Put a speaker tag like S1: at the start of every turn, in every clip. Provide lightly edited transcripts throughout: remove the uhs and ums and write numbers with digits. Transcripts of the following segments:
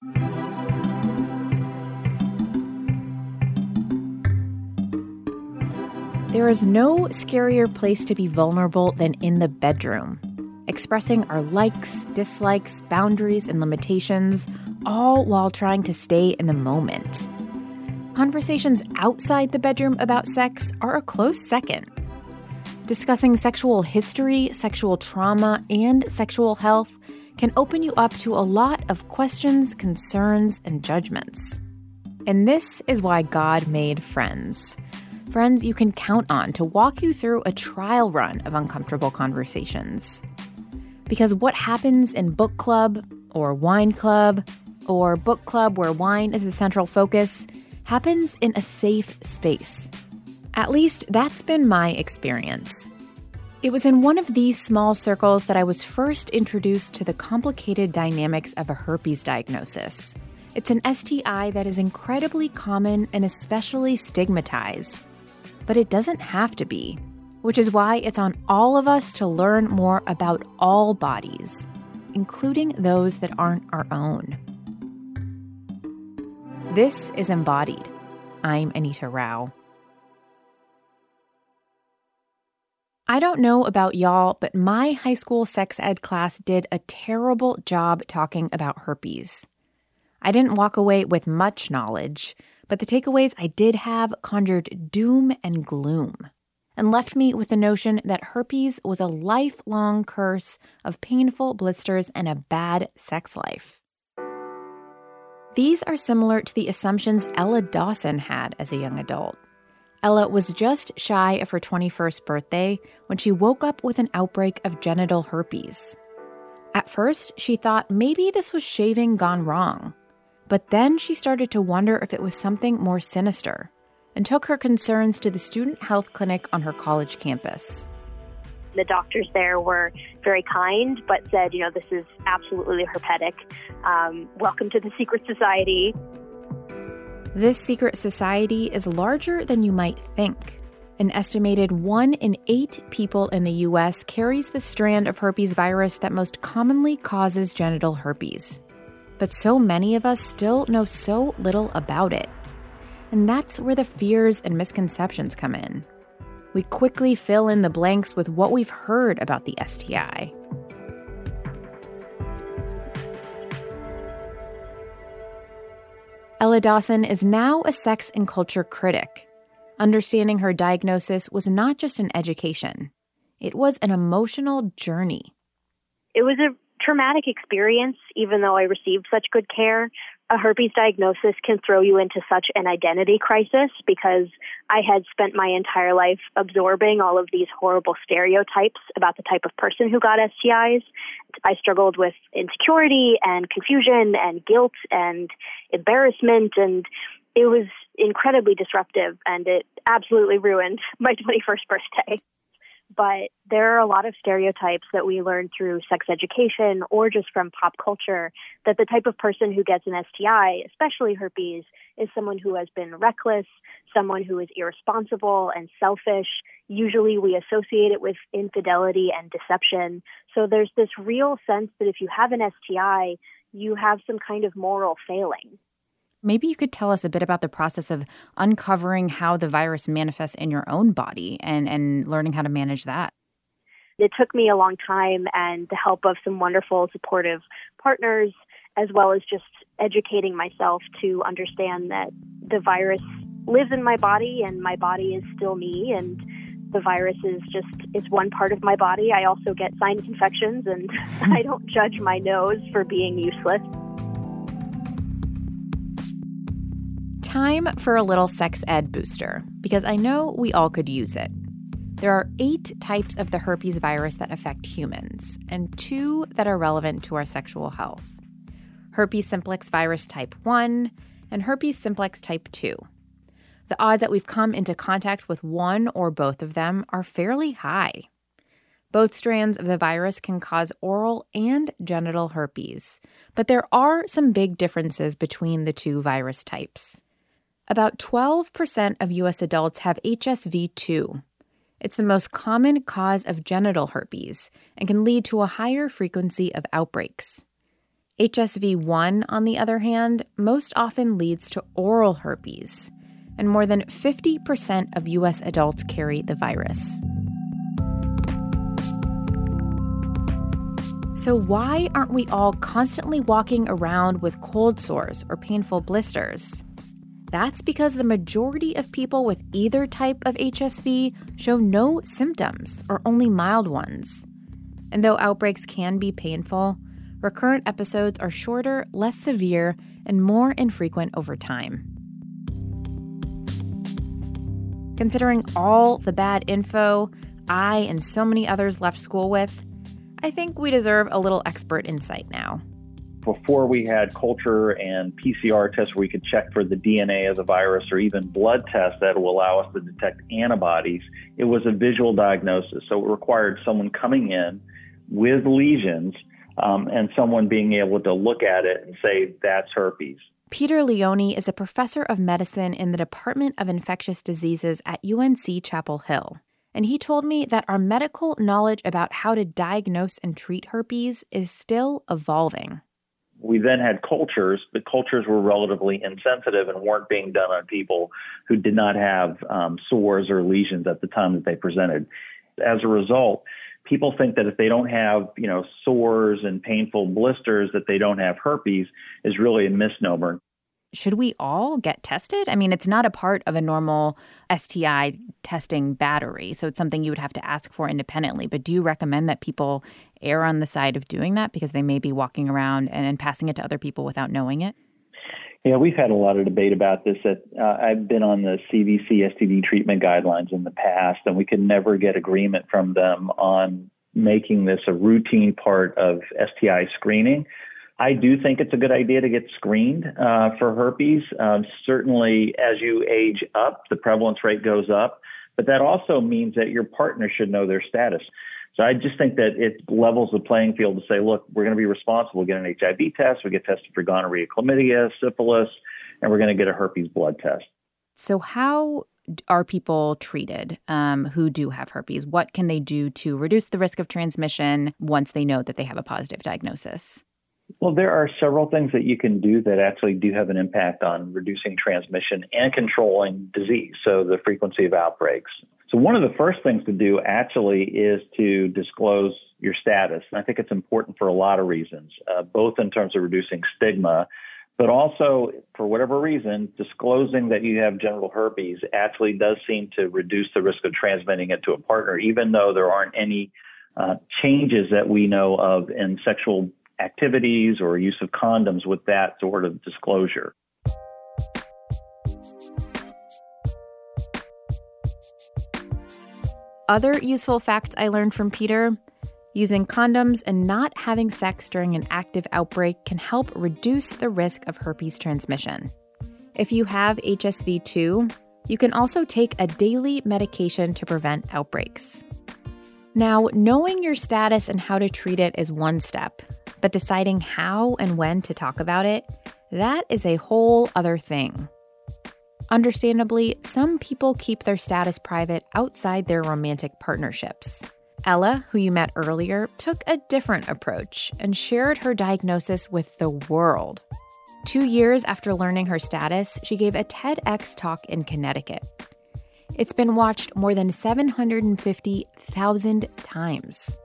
S1: There is no scarier place to be vulnerable than in the bedroom. Expressing our likes, dislikes, boundaries, and limitations, all while trying to stay in the moment. Conversations outside the bedroom about sex are a close second. Discussing sexual history, sexual trauma, and sexual health can open you up to a lot of questions, concerns, and judgments. And this is why God made friends. Friends you can count on to walk you through a trial run of uncomfortable conversations. Because what happens in book club, or wine club, or book club where wine is the central focus, happens in a safe space. At least that's been my experience. It was in one of these small circles that I was first introduced to the complicated dynamics of a herpes diagnosis. It's an STI that is incredibly common and especially stigmatized. But it doesn't have to be, which is why it's on all of us to learn more about all bodies, including those that aren't our own. This is Embodied. I'm Anita Rao. I don't know about y'all, but my high school sex ed class did a terrible job talking about herpes. I didn't walk away with much knowledge, but the takeaways I did have conjured doom and gloom and left me with the notion that herpes was a lifelong curse of painful blisters and a bad sex life. These are similar to the assumptions Ella Dawson had as a young adult. Ella was just shy of her 21st birthday when she woke up with an outbreak of genital herpes. At first, she thought maybe this was shaving gone wrong. But then she started to wonder if it was something more sinister and took her concerns to the student health clinic on her college campus.
S2: The doctors there were very kind, but said, this is absolutely herpetic. Welcome to the secret society.
S1: This secret society is larger than you might think. An estimated 1 in 8 people in the U.S. carries the strand of herpes virus that most commonly causes genital herpes. But so many of us still know so little about it. And that's where the fears and misconceptions come in. We quickly fill in the blanks with what we've heard about the STI. Ella Dawson is now a sex and culture critic. Understanding her diagnosis was not just an education. It was an emotional journey.
S2: It was a traumatic experience, even though I received such good care. A herpes diagnosis can throw you into such an identity crisis because I had spent my entire life absorbing all of these horrible stereotypes about the type of person who got STIs. I struggled with insecurity and confusion and guilt and embarrassment, and it was incredibly disruptive, and it absolutely ruined my 21st birthday. But there are a lot of stereotypes that we learn through sex education or just from pop culture that the type of person who gets an STI, especially herpes, is someone who has been reckless, someone who is irresponsible and selfish. Usually we associate it with infidelity and deception. So there's this real sense that if you have an STI, you have some kind of moral failing.
S1: Maybe you could tell us a bit about the process of uncovering how the virus manifests in your own body and learning how to manage that.
S2: It took me a long time and the help of some wonderful, supportive partners, as well as just educating myself to understand that the virus lives in my body and my body is still me, and the virus is one part of my body. I also get sinus infections, and I don't judge my nose for being useless.
S1: Time for a little sex ed booster, because I know we all could use it. There are 8 types of the herpes virus that affect humans, and 2 that are relevant to our sexual health. Herpes simplex virus type 1 and herpes simplex type 2. The odds that we've come into contact with one or both of them are fairly high. Both strands of the virus can cause oral and genital herpes, but there are some big differences between the 2 virus types. About 12% of U.S. adults have HSV-2. It's the most common cause of genital herpes and can lead to a higher frequency of outbreaks. HSV-1, on the other hand, most often leads to oral herpes, and more than 50% of U.S. adults carry the virus. So why aren't we all constantly walking around with cold sores or painful blisters? That's because the majority of people with either type of HSV show no symptoms or only mild ones. And though outbreaks can be painful, recurrent episodes are shorter, less severe, and more infrequent over time. Considering all the bad info I and so many others left school with, I think we deserve a little expert insight now.
S3: Before we had culture and PCR tests where we could check for the DNA of the virus, or even blood tests that will allow us to detect antibodies, it was a visual diagnosis. So it required someone coming in with lesions and someone being able to look at it and say, that's herpes.
S1: Peter Leone is a professor of medicine in the Department of Infectious Diseases at UNC Chapel Hill. And he told me that our medical knowledge about how to diagnose and treat herpes is still evolving.
S3: We then had cultures, but cultures were relatively insensitive and weren't being done on people who did not have sores or lesions at the time that they presented. As a result, people think that if they don't have, sores and painful blisters, that they don't have herpes is really a misnomer.
S1: Should we all get tested? I mean, it's not a part of a normal STI testing battery, so it's something you would have to ask for independently. But do you recommend that people err on the side of doing that because they may be walking around and passing it to other people without knowing it?
S3: Yeah, we've had a lot of debate about this. I've been on the CDC STD treatment guidelines in the past, and we could never get agreement from them on making this a routine part of STI screening. I do think it's a good idea to get screened for herpes. Certainly, as you age up, the prevalence rate goes up, but that also means that your partner should know their status. So I just think that it levels the playing field to say, look, we're going to be responsible, get an HIV test, we get tested for gonorrhea, chlamydia, syphilis, and we're going to get a herpes blood test.
S1: So how are people treated who do have herpes? What can they do to reduce the risk of transmission once they know that they have a positive diagnosis?
S3: Well, there are several things that you can do that actually do have an impact on reducing transmission and controlling disease, so the frequency of outbreaks. So one of the first things to do actually is to disclose your status. And I think it's important for a lot of reasons, both in terms of reducing stigma, but also, for whatever reason, disclosing that you have genital herpes actually does seem to reduce the risk of transmitting it to a partner, even though there aren't any changes that we know of in sexual activities or use of condoms with that sort of disclosure.
S1: Other useful facts I learned from Peter: using condoms and not having sex during an active outbreak can help reduce the risk of herpes transmission. If you have HSV-2, you can also take a daily medication to prevent outbreaks. Now, knowing your status and how to treat it is one step, but deciding how and when to talk about it, that is a whole other thing. Understandably, some people keep their status private outside their romantic partnerships. Ella, who you met earlier, took a different approach and shared her diagnosis with the world. 2 years after learning her status, she gave a TEDx talk in Connecticut. It's been watched more than 750,000 times.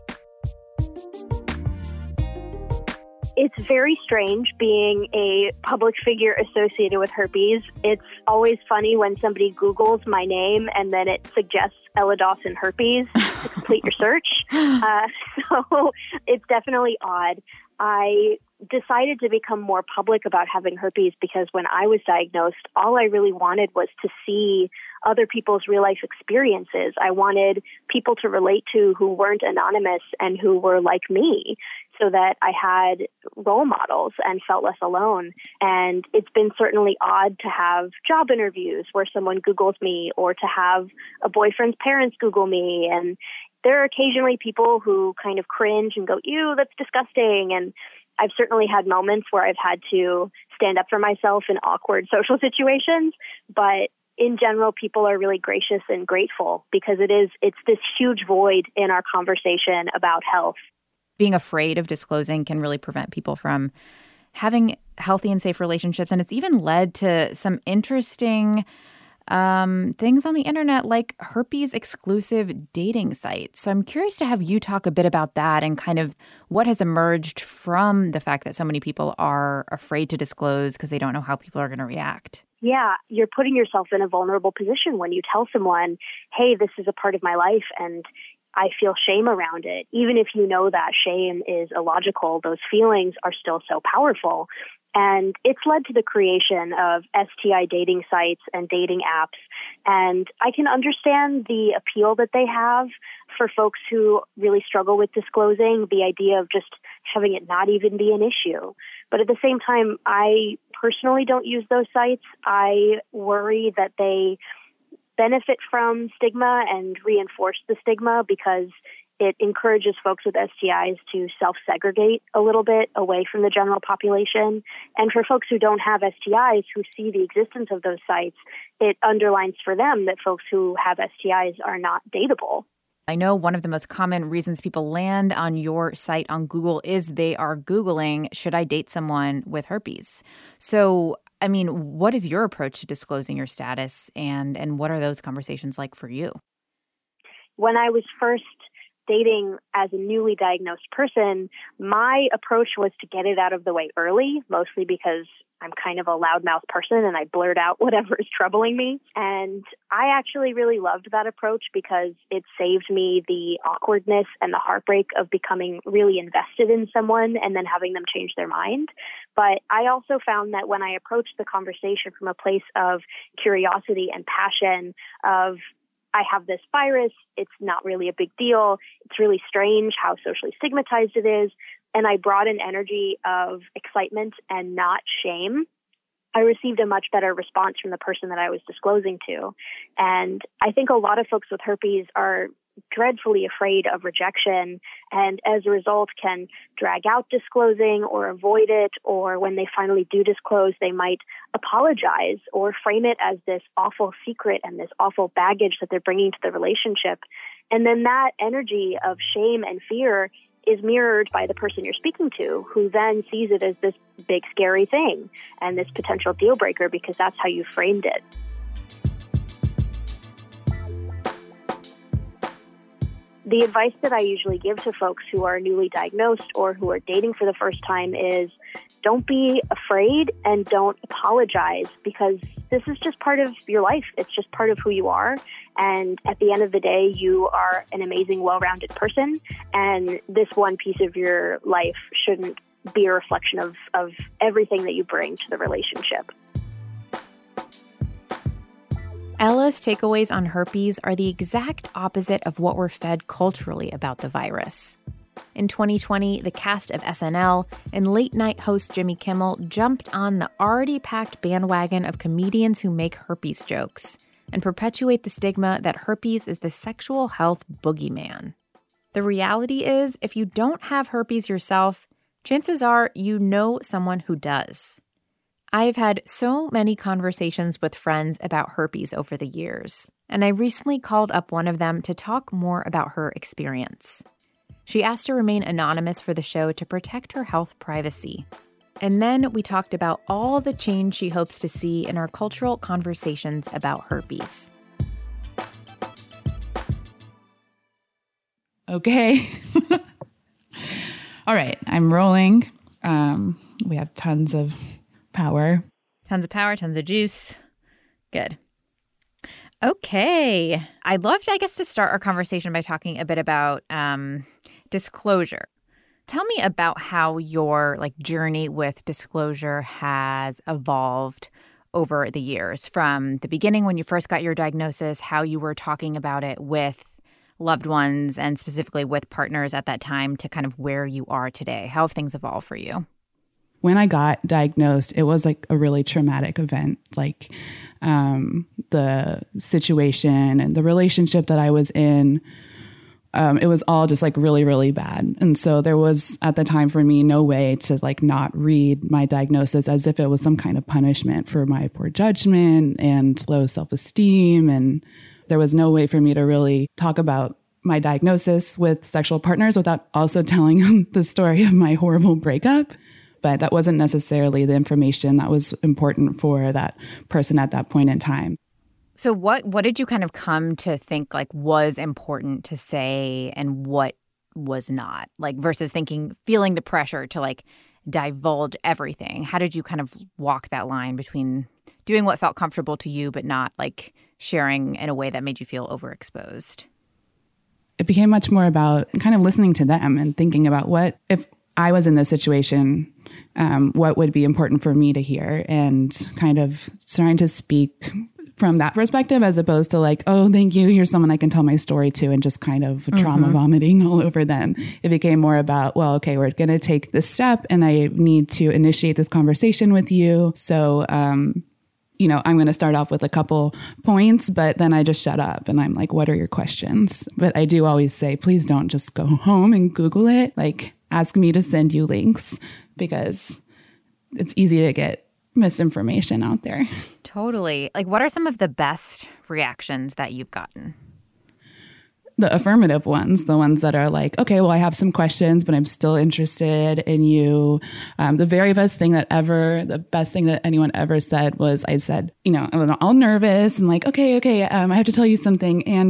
S2: It's very strange being a public figure associated with herpes. It's always funny when somebody Googles my name and then it suggests Ella Dawson herpes to complete your search. So it's definitely odd. I decided to become more public about having herpes because when I was diagnosed, all I really wanted was to see other people's real life experiences. I wanted people to relate to who weren't anonymous and who were like me, so that I had role models and felt less alone. And it's been certainly odd to have job interviews where someone Googles me, or to have a boyfriend's parents Google me. And there are occasionally people who kind of cringe and go, ew, that's disgusting. And I've certainly had moments where I've had to stand up for myself in awkward social situations. But in general, people are really gracious and grateful because it's this huge void in our conversation about health.
S1: being afraid of disclosing can really prevent people from having healthy and safe relationships. And it's even led to some interesting things on the internet like herpes exclusive dating sites. So I'm curious to have you talk a bit about that and kind of what has emerged from the fact that so many people are afraid to disclose because they don't know how people are going to react.
S2: Yeah, you're putting yourself in a vulnerable position when you tell someone, hey, this is a part of my life and I feel shame around it. Even if you know that shame is illogical, those feelings are still so powerful. And it's led to the creation of STI dating sites and dating apps. And I can understand the appeal that they have for folks who really struggle with disclosing, the idea of just having it not even be an issue. But at the same time, I personally don't use those sites. I worry that they benefit from stigma and reinforce the stigma because it encourages folks with STIs to self-segregate a little bit away from the general population. And for folks who don't have STIs, who see the existence of those sites, it underlines for them that folks who have STIs are not dateable.
S1: I know one of the most common reasons people land on your site on Google is they are Googling, should I date someone with herpes? So, I mean, what is your approach to disclosing your status and what are those conversations like for you?
S2: When I was first dating as a newly diagnosed person, my approach was to get it out of the way early, mostly because I'm kind of a loudmouth person and I blurt out whatever is troubling me. And I actually really loved that approach because it saved me the awkwardness and the heartbreak of becoming really invested in someone and then having them change their mind. But I also found that when I approached the conversation from a place of curiosity and passion of, I have this virus, it's not really a big deal, it's really strange how socially stigmatized it is, and I brought an energy of excitement and not shame, I received a much better response from the person that I was disclosing to. And I think a lot of folks with herpes are dreadfully afraid of rejection and as a result can drag out disclosing or avoid it, or when they finally do disclose, they might apologize or frame it as this awful secret and this awful baggage that they're bringing to the relationship. And then that energy of shame and fear is mirrored by the person you're speaking to, who then sees it as this big scary thing and this potential deal breaker because that's how you framed it. The advice that I usually give to folks who are newly diagnosed or who are dating for the first time is don't be afraid and don't apologize because this is just part of your life. It's just part of who you are. And at the end of the day, you are an amazing, well-rounded person. And this one piece of your life shouldn't be a reflection of everything that you bring to the relationship.
S1: Ella's takeaways on herpes are the exact opposite of what we're fed culturally about the virus. In 2020, the cast of SNL and late-night host Jimmy Kimmel jumped on the already packed bandwagon of comedians who make herpes jokes and perpetuate the stigma that herpes is the sexual health boogeyman. The reality is, if you don't have herpes yourself, chances are you know someone who does. I've had so many conversations with friends about herpes over the years, and I recently called up one of them to talk more about her experience. She asked to remain anonymous for the show to protect her health privacy. And then we talked about all the change she hopes to see in our cultural conversations about herpes.
S4: Okay. All right, I'm rolling. We have tons of power.
S1: Tons of power, tons of juice. Good. Okay. I'd love to, to start our conversation by talking a bit about disclosure. Tell me about how your journey with disclosure has evolved over the years, from the beginning when you first got your diagnosis, how you were talking about it with loved ones and specifically with partners at that time, to kind of where you are today. How have things evolved for you?
S4: When I got diagnosed, it was a really traumatic event. The situation and the relationship that I was in, it was all just really, really bad. And so there was at the time for me no way to not read my diagnosis as if it was some kind of punishment for my poor judgment and low self-esteem. And there was no way for me to really talk about my diagnosis with sexual partners without also telling him the story of my horrible breakup. But that wasn't necessarily the information that was important for that person at that point in time.
S1: So what did you kind of come to think like was important to say and what was not? Like versus feeling the pressure to like divulge everything. How did you kind of walk that line between doing what felt comfortable to you but not like sharing in a way that made you feel overexposed?
S4: It became much more about kind of listening to them and thinking about what, if I was in this situation, what would be important for me to hear, and kind of trying to speak from that perspective as opposed to like, oh, thank you, here's someone I can tell my story to, and just kind of trauma vomiting all over them. It became more about, well, okay, we're going to take this step and I need to initiate this conversation with you. So, I'm going to start off with a couple points, but then I just shut up and I'm like, what are your questions? But I do always say, please don't just go home and Google it. Like, ask me to send you links because it's easy to get misinformation out there.
S1: Totally. Like, what are some of the best reactions that you've gotten?
S4: The affirmative ones, the ones that are like, okay, well, I have some questions, but I'm still interested in you. The very best thing the best thing that anyone ever said was, I said, I was all nervous and like, okay, I have to tell you something. And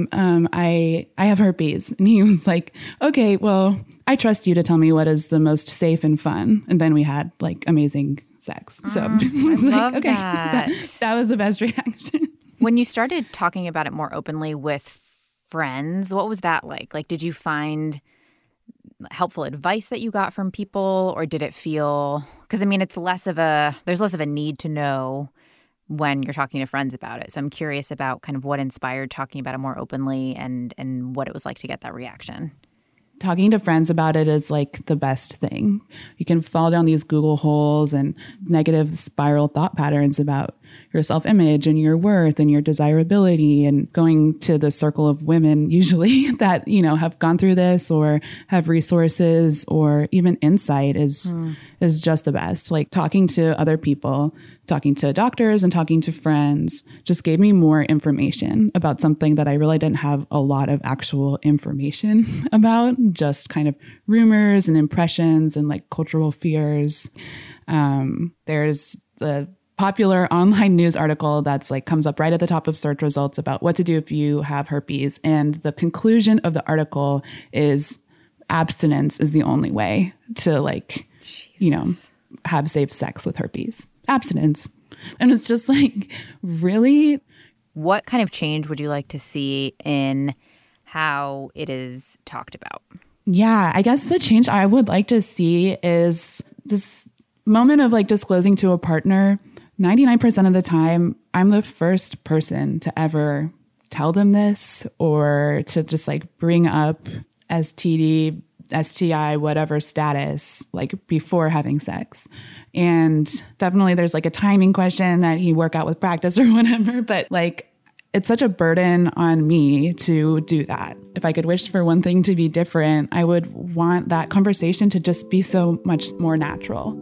S4: I have herpes. And he was like, okay, well, I trust you to tell me what is the most safe and fun. And then we had like amazing sex. So I was like, okay, that was the best reaction.
S1: When you started talking about it more openly with friends, what was that like? Like, did you find helpful advice that you got from people, or did it feel, because I mean, there's less of a need to know when you're talking to friends about it. So I'm curious about kind of what inspired talking about it more openly and what it was like to get that reaction.
S4: Talking to friends about it is like the best thing. You can fall down these Google holes and negative spiral thought patterns about your self-image and your worth and your desirability, and going to the circle of women usually that, have gone through this or have resources or even insight is just the best. Like talking to other people, talking to doctors and talking to friends just gave me more information about something that I really didn't have a lot of actual information about, just kind of rumors and impressions and like cultural fears. There's the popular online news article that's like comes up right at the top of search results about what to do if you have herpes. And the conclusion of the article is abstinence is the only way to like, have safe sex with herpes. Abstinence. And it's just like, really?
S1: What kind of change would you like to see in how it is talked about?
S4: Yeah, I guess the change I would like to see is this moment of like disclosing to a partner. 99% of the time, I'm the first person to ever tell them this or to just like bring up STD, STI, whatever status, like before having sex. And definitely there's like a timing question that you work out with practice or whatever, but like it's such a burden on me to do that. If I could wish for one thing to be different, I would want that conversation to just be so much more natural.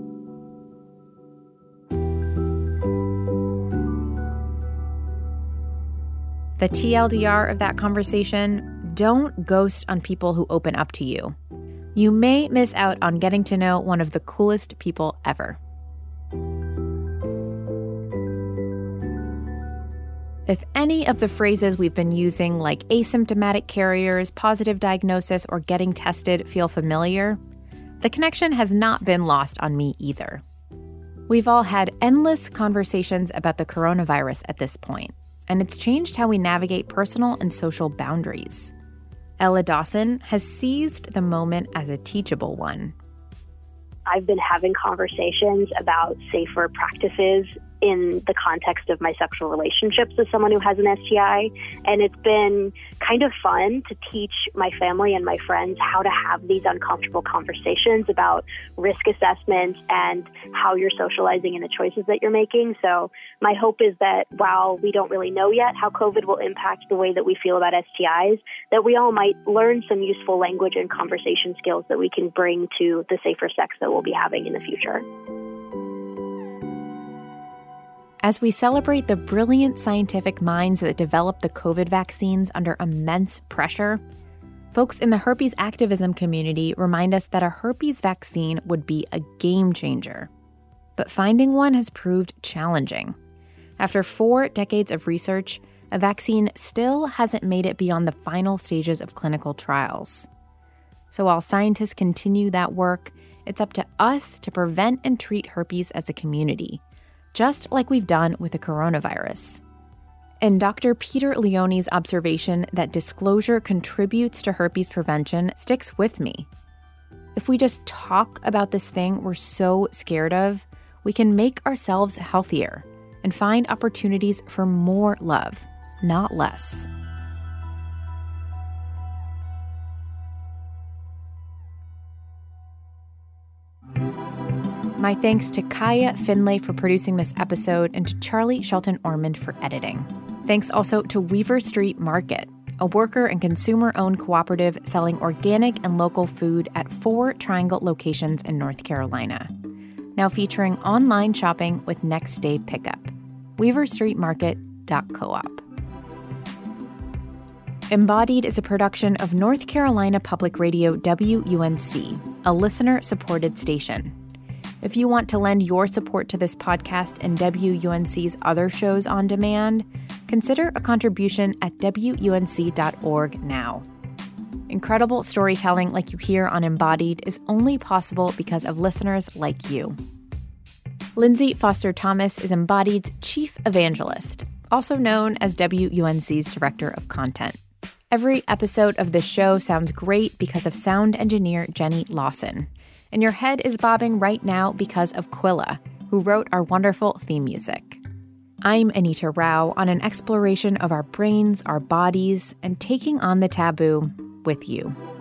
S1: The TLDR of that conversation: don't ghost on people who open up to you. You may miss out on getting to know one of the coolest people ever. If any of the phrases we've been using, like asymptomatic carriers, positive diagnosis, or getting tested, feel familiar, the connection has not been lost on me either. We've all had endless conversations about the coronavirus at this point, and it's changed how we navigate personal and social boundaries. Ella Dawson has seized the moment as a teachable one.
S2: I've been having conversations about safer practices in the context of my sexual relationships with someone who has an STI. And it's been kind of fun to teach my family and my friends how to have these uncomfortable conversations about risk assessment and how you're socializing and the choices that you're making. So my hope is that while we don't really know yet how COVID will impact the way that we feel about STIs, that we all might learn some useful language and conversation skills that we can bring to the safer sex that we'll be having in the future.
S1: As we celebrate the brilliant scientific minds that developed the COVID vaccines under immense pressure, folks in the herpes activism community remind us that a herpes vaccine would be a game changer. But finding one has proved challenging. After 4 decades of research, a vaccine still hasn't made it beyond the final stages of clinical trials. So while scientists continue that work, it's up to us to prevent and treat herpes as a community, just like we've done with the coronavirus. And Dr. Peter Leone's observation that disclosure contributes to herpes prevention sticks with me. If we just talk about this thing we're so scared of, we can make ourselves healthier and find opportunities for more love, not less. My thanks to Kaya Finlay for producing this episode and to Charlie Shelton Ormond for editing. Thanks also to Weaver Street Market, a worker and consumer-owned cooperative selling organic and local food at 4 Triangle locations in North Carolina. Now featuring online shopping with next-day pickup. weaverstreetmarket.coop. Embodied is a production of North Carolina Public Radio WUNC, a listener-supported station. If you want to lend your support to this podcast and WUNC's other shows on demand, consider a contribution at WUNC.org now. Incredible storytelling like you hear on Embodied is only possible because of listeners like you. Lindsay Foster Thomas is Embodied's chief evangelist, also known as WUNC's director of content. Every episode of this show sounds great because of sound engineer Jenny Lawson. And your head is bobbing right now because of Quilla, who wrote our wonderful theme music. I'm Anita Rao on an exploration of our brains, our bodies, and taking on the taboo with you.